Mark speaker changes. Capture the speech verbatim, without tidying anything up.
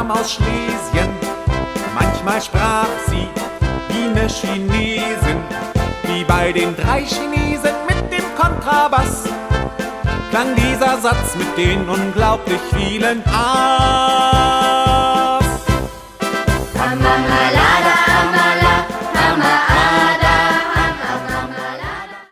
Speaker 1: kam aus Schlesien. Manchmal sprach sie wie ne Chinesin, wie bei den drei Chinesen mit dem Kontrabass. Klang dieser Satz mit den unglaublich vielen A.